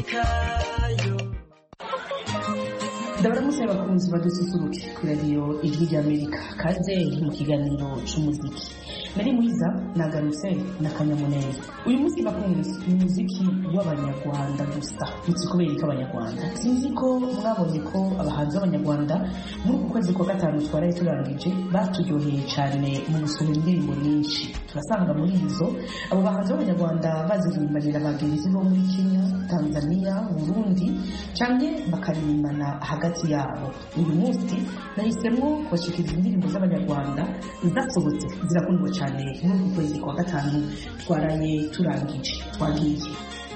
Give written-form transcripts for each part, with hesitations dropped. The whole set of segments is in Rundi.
kayo. Ndabaramutse abakunzi badususuruke ku radiyo Ijwi ry'Amerika, kaze mu kiganiro cy'umuziki. Nari mwiza nagarutse na kanyamuneza. Uyu munsi bakunzi ni muziki w'abanyarwanda gusa. Nzi kubera ko abanyarwanda, sinzi ko mwabonye ko abahanzi b'abanyarwanda muri uku kwezi kwa gatanu twaraye turangije baturyoheye cyane mu gusoma indirimbo nyinshi. Turasanga muri izo abo bahanzi b'abanyarwanda baziririmbanira bagenzi bo muri Kenya, Tanzania, Burundi cyane bakaririmbana hagati yabo. Uyu munsi nahisemo kubashikiriza indirimbo z'abanyarwanda zasohotse zirakundwa cyane muri uku kwezi kwa gatanu twaraye turangije. Twagiye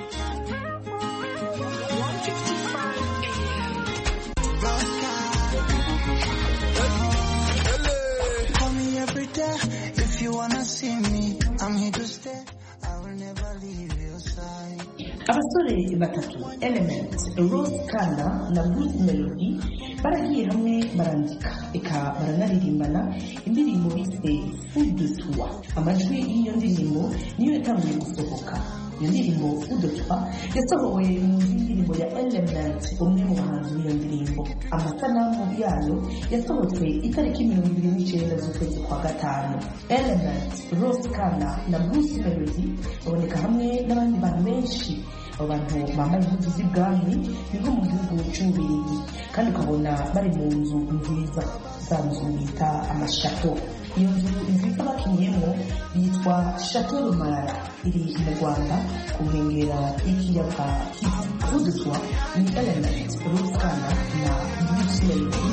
abasore batatu Element, Rose Kana na Bruce Melody baragiye hamwe barandika eka baranaririmbana indirimbo bise Udutwa. Amajwi y'iyo ndirimbo niyo yatangiye gusohoka. Iyo ndirimbo Udutwa yasohowe mu ndirimbo ya Element, umwe mu bahanzi b'iyo ndirimbo. Amasanamu yayo yasohotse itariki 29 z'ukwezi kwa gatanu. Element, Rose Kana na Bruce Melody baboneka hamwe n'abandi bantu benshi. Abantu bambaye impuzu z'ibwami ni nko mu gihugu cy'Ububiligi, kandi ukabona bari mu nzu nziza, za nzu bita amashato. Iyo nzu nziza bakiniyemo yitwa Chateau Rumarara, iri mu Rwanda ku nkengera y'ikiyaga Udutwa. Ni Element, Rose Kana na Bruce Melody.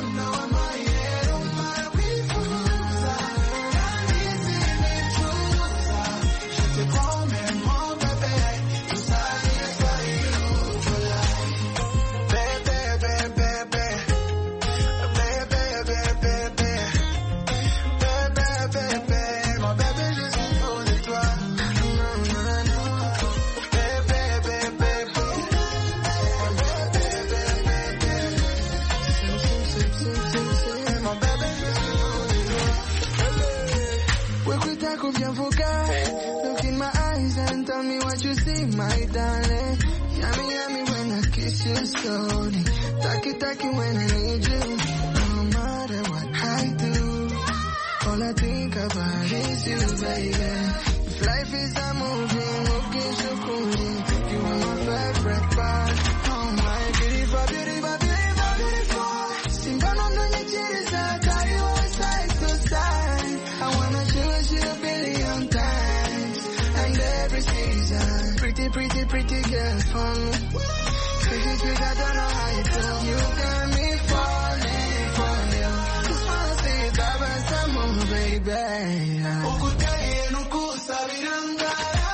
Look in my eyes and tell me what you see, my darling. Yummy, yummy when I kiss you slowly. Taki, taki when I need you. No matter what I do, all I think about is you, baby. If life is a movie, okay, so cool. You are my favorite part. Oh my beautiful, beautiful, beautiful, beautiful. Singano no nyechiriza, carry on side to side. I wanna choose you a billion times, and every season. Pretty, pretty, pretty girl for me. Pretty, pretty, I don't know how you do. You got me falling for you. Just wanna see you grab us some more, baby. Okutaye nuku sabiranga.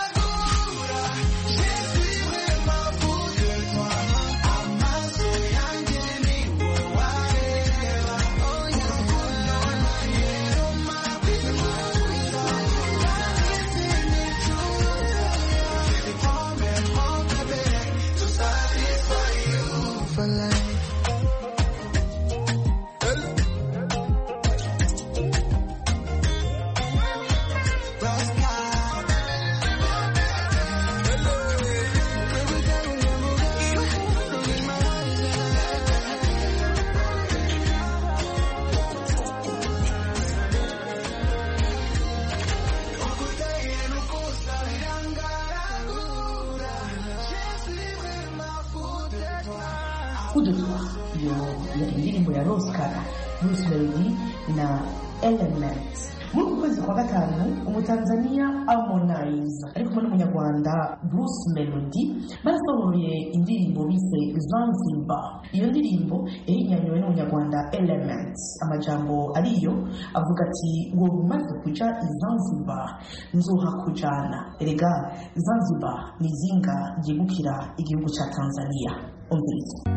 Udutwa yo yari indirimbo ya Rose Kana, Bruce Melody na Element. Muri kwezi kwa gatanu umutanzania Harmonize ariko muri umunyarwanda Bruce Melody barasohoye indirimbo bise Zanzibar. Iyo ndirimbo yahinyanywe n'umunyarwanda Element. Amajambo ariyo avuga ati ngo umaze kuja Zanzibar nzohakujana. Erega Zanzibar ni zinga ryegukira igihugu ca Tanzania. Umviriza.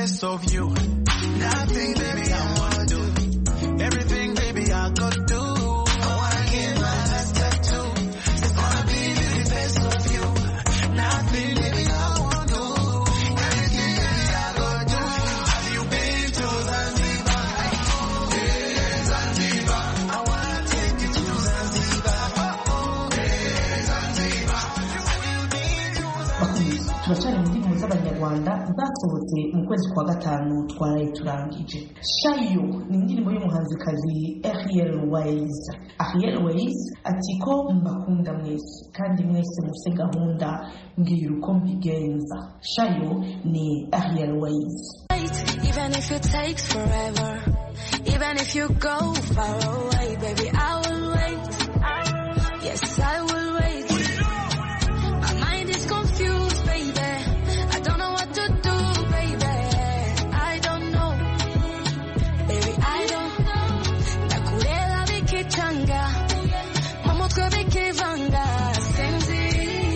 best of you. Nothing, baby, I wanna do. Everything, baby, I could do. I wanna get my last tattoo. It's gonna be the best of you. Nothing, baby, I wanna do. Everything, baby, I could do. Have you been to Zanzibar? Hey, Zanzibar. I wanna take you to Zanzibar. Hey, Zanzibar. Have you been to Zanzibar? Turacari mu ndirimbo z'abanyarwanda zasohotse mu kwezi kwa gatanu twaraye turangije. Shayo ni indirimbo y'umuhanzikazi Ariel Ways. Ariel Ways ati ko mbakunda mwese kandi mwese mufite gahunda mbwira uko mbigenza. Shayo ni Ariel Ways. Even if it takes forever, even if you go far away, baby, I will wait. Yes, I will wait. My mind is confused, baby. I don't know what to do, baby. I don't know, baby, I don't know. Nakurela bikichanga, mamutwe bikivanga, senzi.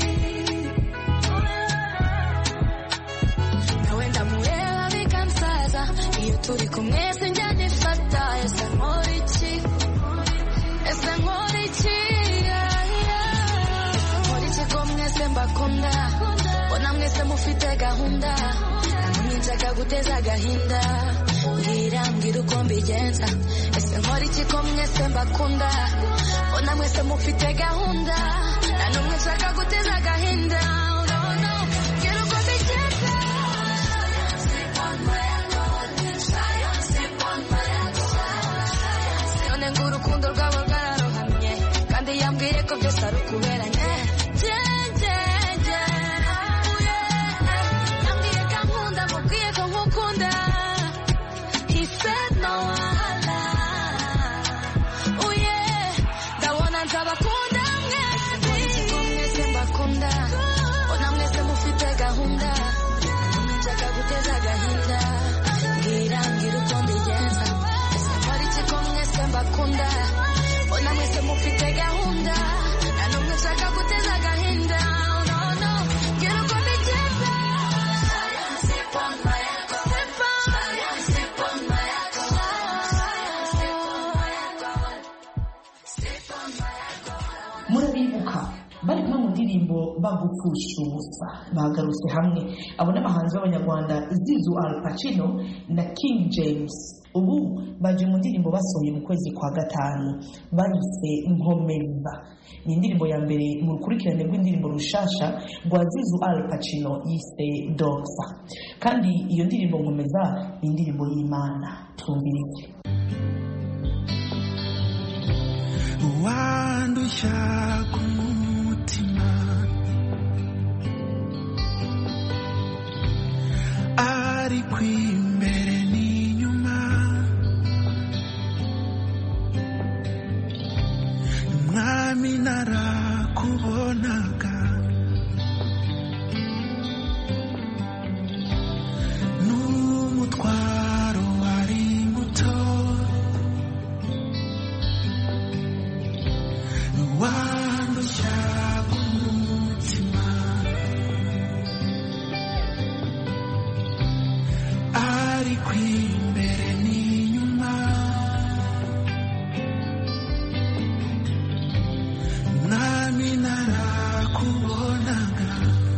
Nawenda murela bikansaza, iyo turi kumwe sinjya nifata. Ese nkorichi, ese nkorichi. Nkorichi ko mwese mbakunda, bona mwese mufite gahunda. Namwe nshaka guteza agahinda, mbwira uko mbigenza. Ese nkorichi ko mwese mbakunda, bona mwese mufite gahunda. Namwe nshaka guteza agahinda. Urukundo rwabo rwararohamye kandi yambwiye ko byose ari ukuberanye. Yambwiye ko ankunda, mubwiye ko nkukunda. He said no wahala. Ndabona nzabakunda mwese. Ko mwese mbakunda, bona mwese mufite gahunda. Nshaka guteza agahinda, mbwira uko mbigenza. Mbakunda, bona mwese mufite gahunda. Namwe nshaka guteza agahinda. Mbwira uko mbigenza. Murabibuka bari kumwe mu ndirimbo bagupfusha ubusa bagarutse hamwe. Abo n'abahanzi b'abanyarwanda Zizu Al Pacino na King James. Ubu baje mu ndirimbo basohoye mu kwezi kwa gatanu bayise Nkomeza. Ni indirimbo ya mbere mu rukurikirane rw'indirimbo rushasha rwa Zizu Al Pacino yise Doxa. Kandi iyo ndirimbo Nkomeza ni indirimbo y'Imana. Twumvirize. Wandusha kumutima ari kwimbere n'inyuma, mwami narakubonaga n'umutwaro wari muto. Wandusha kumutima ari kwimbere n'inyuma, mwami narakubonaga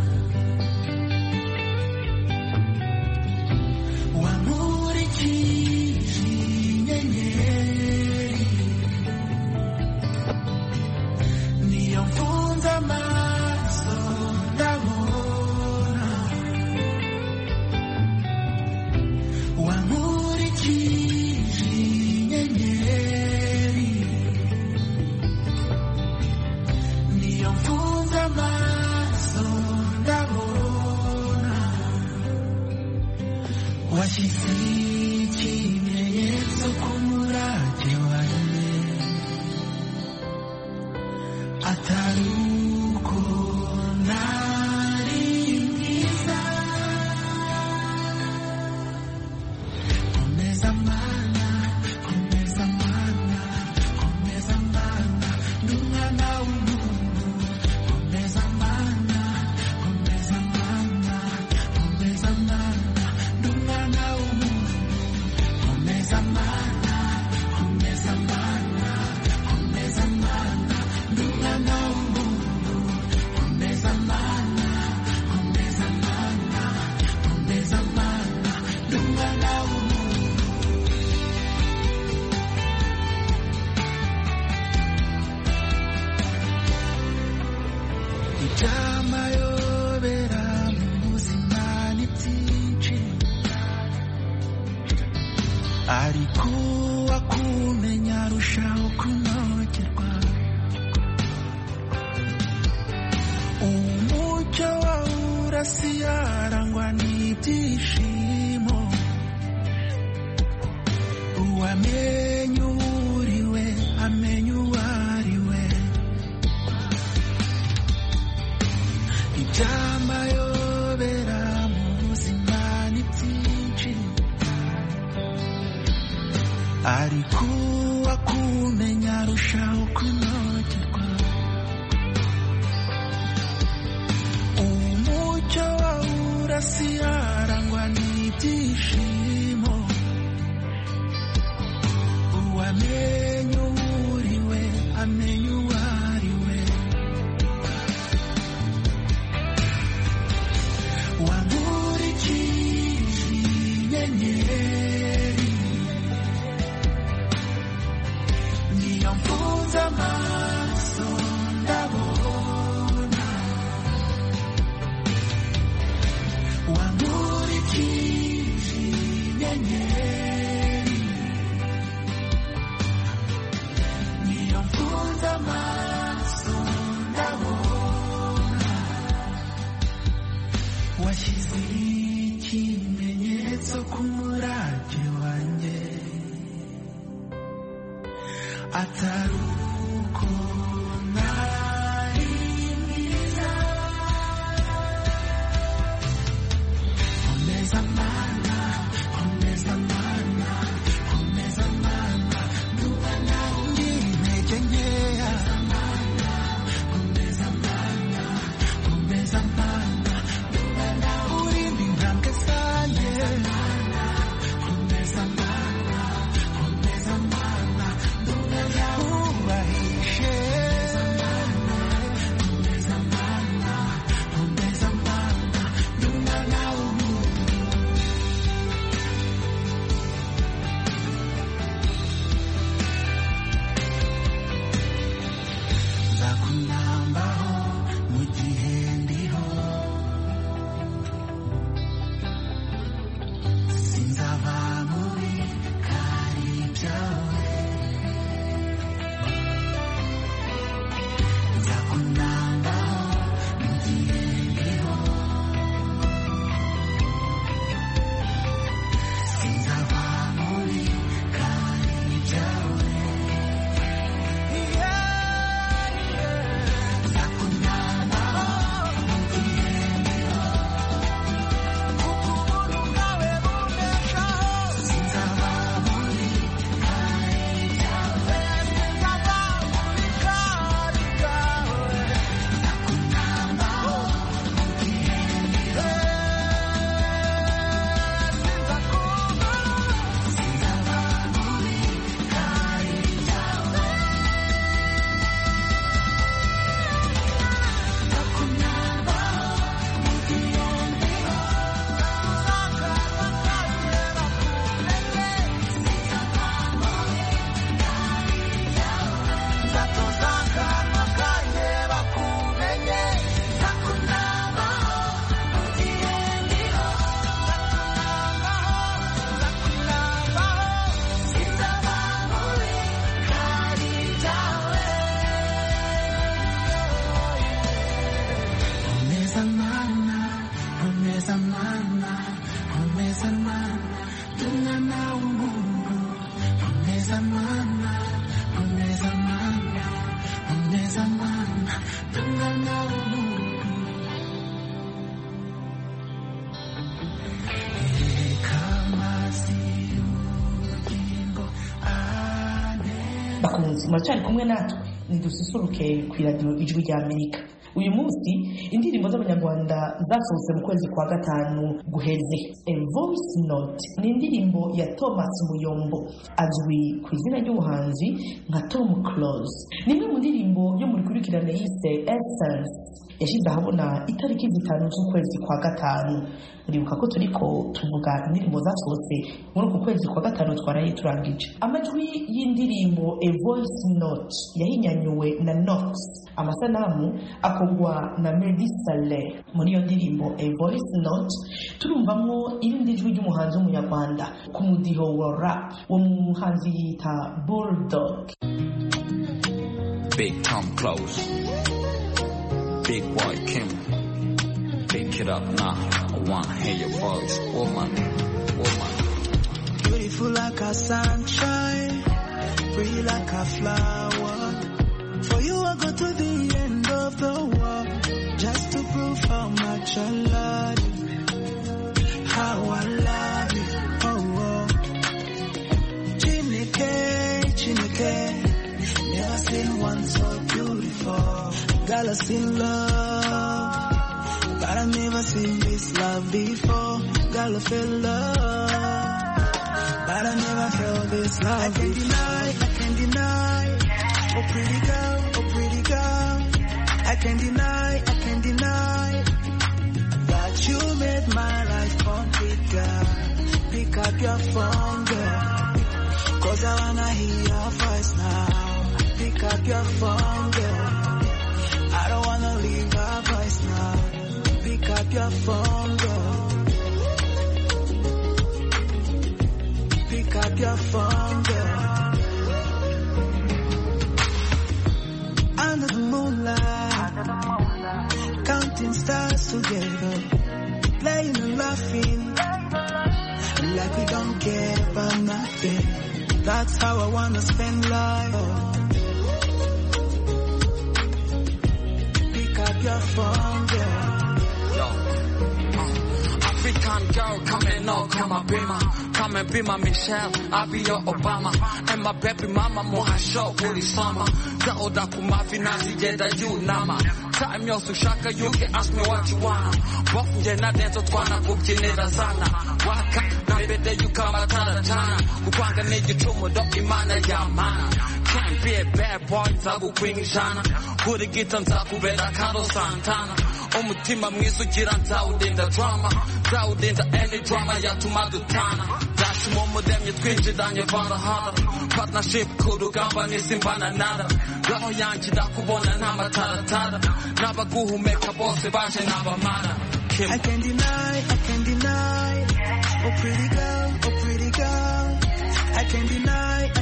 wamurikije inyenyeri. Niyo mfunze amaso ndabona, wamurikije inyenyeri. Niyo mfunze amaso ndabona, washyize ikimenyetso ku murage wanjye. Atari uko nari mwiza, komeza mana, komeza mana, komeza mana, ndi umwana w'umuntu. Komeza mana, komeza mana, komeza mana, ndi umwana ariko wakumenya arushaho kunogerwa umucyo wawe urasiyarangwa n'ibyishimo uwamenye uriwe amenye uwariwe ibyamayobera mu buzima ni byinshi ariko wakumenya arushaho kunogerwa umucyo wawe urasiyarangwa n'ibyishimo uwamenye uriwe amenye uwariwe wamurikije inyenyeri niyo mfunze amaso ndabona wamurikije inyenyeri niyo mfunze amaso ndabona washyize ikimenyetso ku murage wanjye atari uko nari mwiza komeza mana komeza mana komeza mana nduba nawe ndi intege nkeya komeza mana komeza mana nduba nawe urinde intambwe zanjye komeza mana komeza mana nduba nawe ubahishe komeza mana komeza mana nduba nawe nzakunambaho mu gihe ndiho sinzaba mubi kari byawe nzakunambaho mu gihe ndiho sinzaba mubi kari byawe bakunzi muracyari kumwe natwe nidususuruke ku iradiyo ijwi rya Amerika. Uyu munsi indirimbo z'abanyarwanda zasohotse mu kwezi kwa gatanu guheze. A Voice Note ni indirimbo ya Thomas Muyombo azwi ku izina ry'ubuhanzi nka Tom Close. Ni imwe mu ndirimbo yo muri kurikirane yise Essence yashyize ahabona itariki 5 z'ukwezi kwa gatanu. Muribuka ko turiko tuvuga indirimbo zasohotse muri uku kwezi kwa gatanu twaraye turangije. Amajwi y'indirimbo A Voice Note yahinyanyuwe na Nox, amasanamu akogwa na Meddy Saleh. Muri iyo ndirimbo A Voice Note turumvamo irindi jwi ry'umuhanzi z'umunyarwanda ku mudiho wa rap wo muhanzi yita Bulldog. Big Tom Close, Big Boy Kim, pick it up now. I wanna hear your voice, woman. Beautiful like a sunshine, free like a flower. For you I go to the end of the world, just to prove how much I love you, how I love you. Oh. Chineke, never seen one so beautiful. Girl, I seen love, but I never seen this love before. Girl, I feel love, but I never felt this love. I can't deny. Oh pretty girl, I can't deny that you made my life complete, girl. Pick up your phone, girl, 'cause I wanna hear your voice now. Pick up your phone, girl, I don't wanna leave your voice now. Pick up your phone, girl, pick up your phone, girl. Under the moonlight, counting stars together, playing and laughing, like we don't care about nothing. That's how I wanna spend life. Pick up your phone, girl. African girl, come and be my Michelle, I'll be your Obama, and my baby mama mohasho uri sama, zaoda kumafi nazi jeda you nama, time yosu shaka you can ask me what you wanna, bofu jena dento twana kukinera sana, waka na bede you kama tana, kupanga neji chumo do imana ya mana, can't be a bad boy zagu queen shana, kuri gitan zagu beda karo santana, umutima mwizu jira nzawudinda drama, nzawudinda any drama yatuma dutana, dashi momo demye twinjidanye varahara, partnership kurugamba nisimbana nada, gaho yanjye ndakubona n'amataratara, n'abaguhumeka bose baje n'abamara. I can't deny, oh pretty girl, I can't deny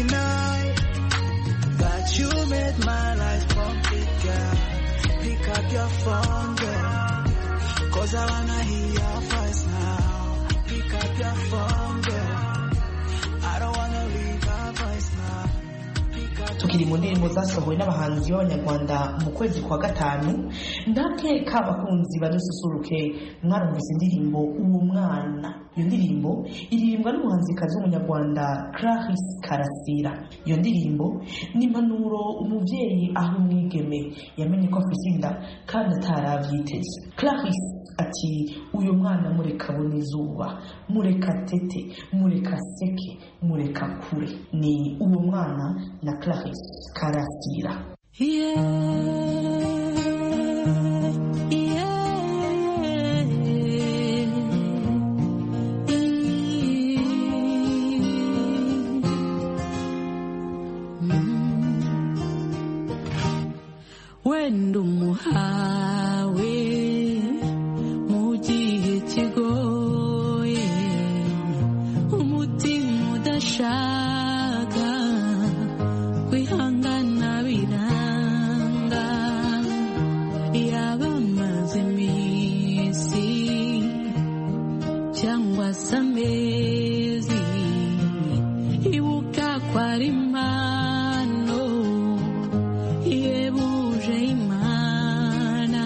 that you made my life complete, girl. Pick up your phone, girl, 'cause I wanna hear your voice now. Pick up your phone, girl, I don't wanna leave your voice now. Tukiri mu ndirimbo zasohowe n'abahanzi b'abanyarwanda mu kwezi kwa gatanu, ndake kabakunzi badususuruke mwarumvise indirimbo uwo mwana. Iyo ndirimbo iririmbwa n'umuhanzikazi w'umunyarwanda Clarisse Karasira. Iyo ndirimbo ni impanuro umubyeyi aho umwigeme yamenye ko afite inda kandi atarabyiteze. Clarisse ati uyu mwana mureka abone izuba, mureka tete, mureka seke, mureka kure. Ni uwo mwana na Clarisse Karasira. Wenda umuhawe mu gihe kigoye, umutima udashaka kwihangana biranga, yaba amaze iminsi cyangwa se amezi, ibuka ko ari impano yebuje Imana,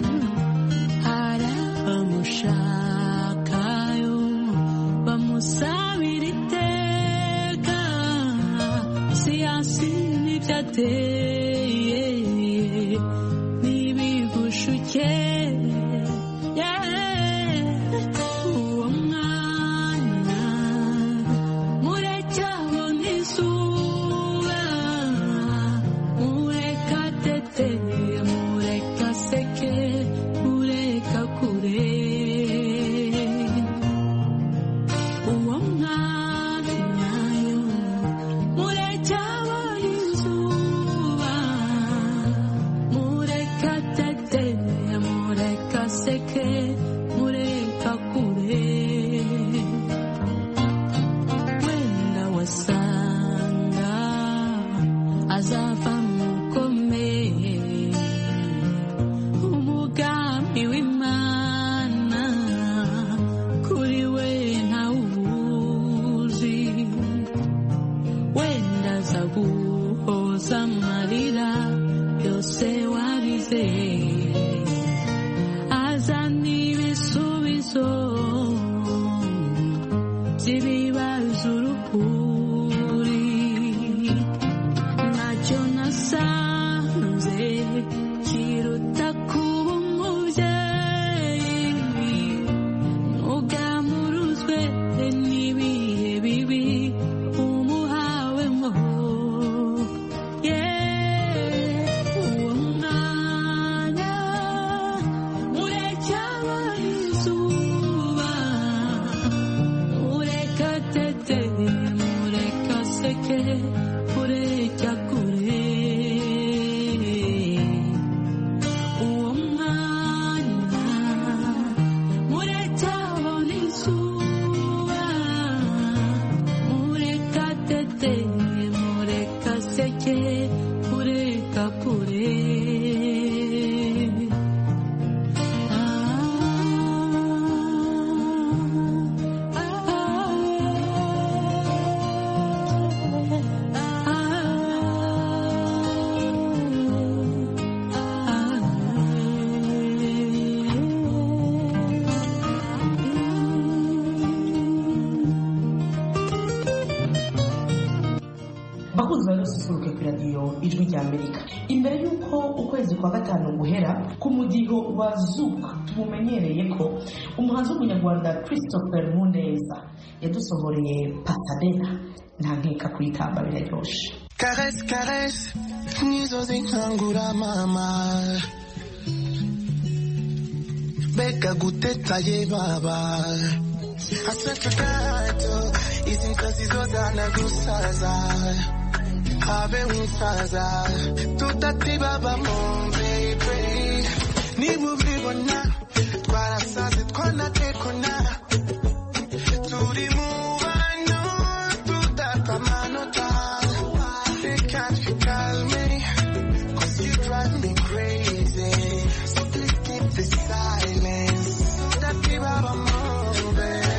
aramushakayo bamusabira iteka, siyansi n'ibyateye n'ibigushuke. Uwo mwana mureke abone izuba, mureka tete, mureka seke, mureka kure. Uwo mwana yo mureke abone izuba, kwa gatanu guhera ku mudiho wa Zuka tumumenyereye ko umuhanzi w'umunyarwanda Christopher Muneza yadusohoreye Pasadena nta nkeka kuyitamba biraryoshe. Caresse, caresse, nizo zinkangura mama. Beka gutetaye baba. Asante gato, izi nkazi zozana gusaza. Habe unsaza, tutati baba mon baby. Nibu bibona, twarasaze twanatekona. Turi mubano, tutata manota. They can't call me, 'cause you drive me crazy. So please keep the silence. Tutati baba mon baby.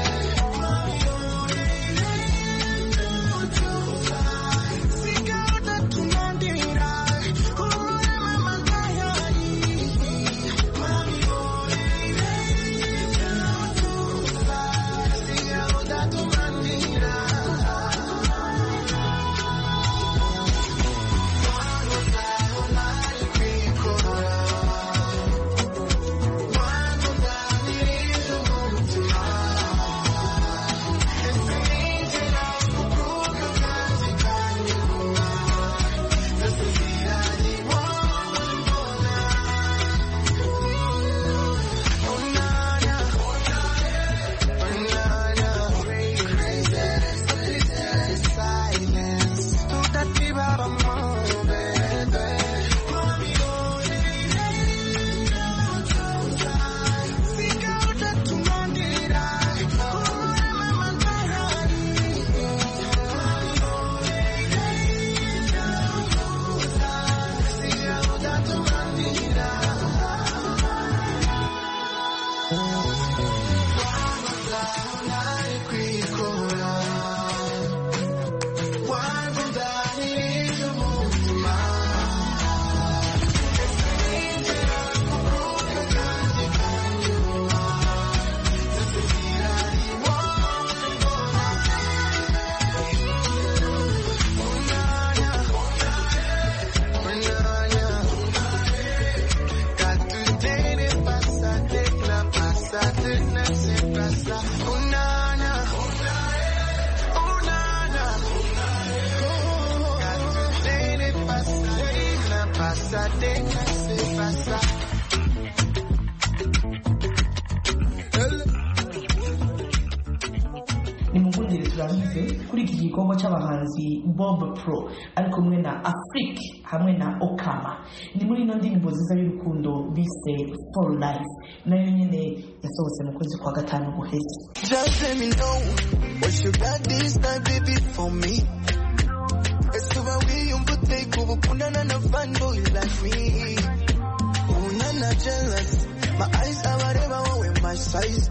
Nimugundire turangize kuri iki gikorwa cy'abahanzi Bob Pro ari kumwe na Afrique hamwe na Okama. Ni muri ino ndirimbo nziza y'urukundo bise For Life, nayo nyene yasohotse mu kwezi kwa gatanu guheze. Just let me know what you got this time, baby, for me. It's over we umbute kubukundana na fanboy like me. Unana jealous, my eyes are whatever with my size.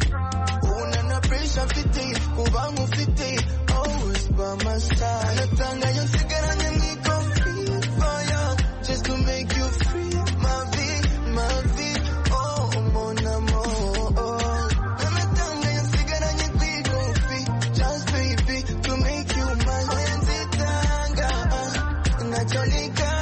Unana pressure fiti, kubangu fiti, always by my side. Anatanga yung sigaranya niko free fire, just to make you free, my V, oh mon amour. Anatanga yung sigaranya niko free, just baby, to make you mine. Oyenzitanga, nachonika.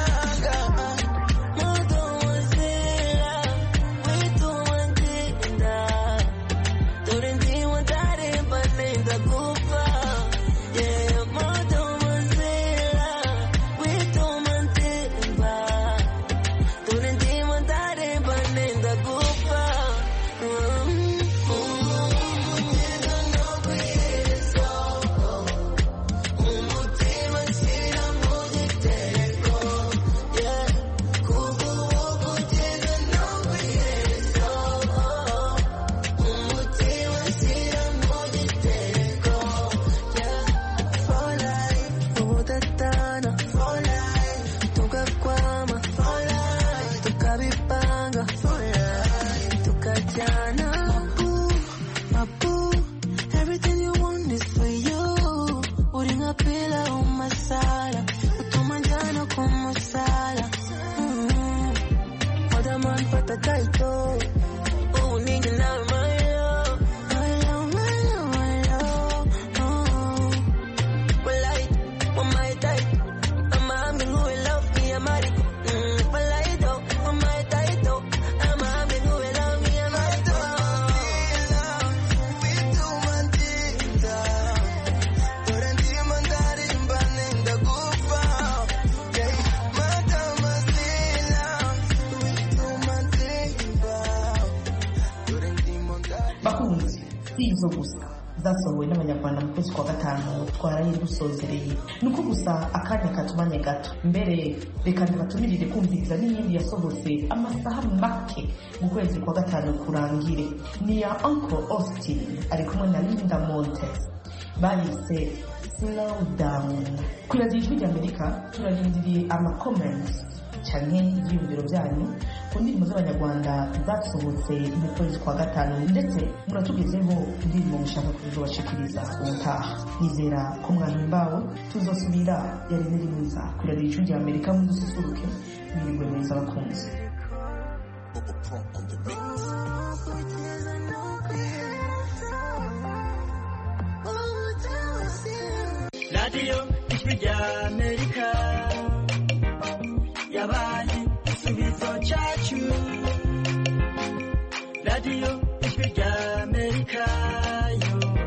nizo gusa zasohowe n'abanyarwanda mu kwezi kwa gatanu twaraye dusozereye. Nuko gusa akanya katumanye gato, mbere reka ntibatumirire kumviriza n'iyindi yasohotse amasaha make mu kwezi kwa gatanu kurangire. Ni ya Uncle Austin ari kumwe na Linda Montes, bayise Slow Down. Kuri radiyo ijwi ry'Amerika turarindiriye comments cyane ibyiyumviro byanyu ku ndirimbo z'abanyarwanda zasohotse mu kwezi kwa gatanu, ndetse muratugezeho indirimbo mushaka kuzobashikiriza ubutaha. Nizera ko mwahimbawe, tuzosubira yari nari mwiza kuri radiyo ijwi ry'Amerika. Mudususuruke, mwirigwe neza bakunze. Radio ijwi ry'Amerika